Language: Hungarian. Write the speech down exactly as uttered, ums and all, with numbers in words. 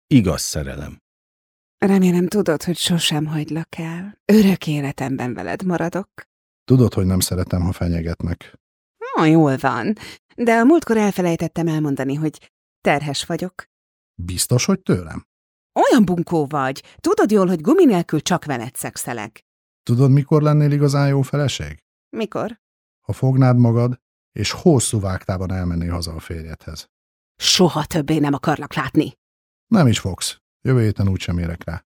igaz szerelem. Remélem tudod, hogy sosem hagylak el. Örök életemben veled maradok. Tudod, hogy nem szeretem, ha fenyegetnek. Ó, jól van, de a múltkor elfelejtettem elmondani, hogy terhes vagyok. Biztos, hogy tőlem? Olyan bunkó vagy. Tudod jól, hogy gumi nélkül csak veled szexelek. Tudod, mikor lennél igazán jó feleség? Mikor? Ha fognád magad, és hosszú vágtában elmennél haza a férjedhez. Soha többé nem akarlak látni. Nem is fogsz. Jövő héten úgysem érek rá.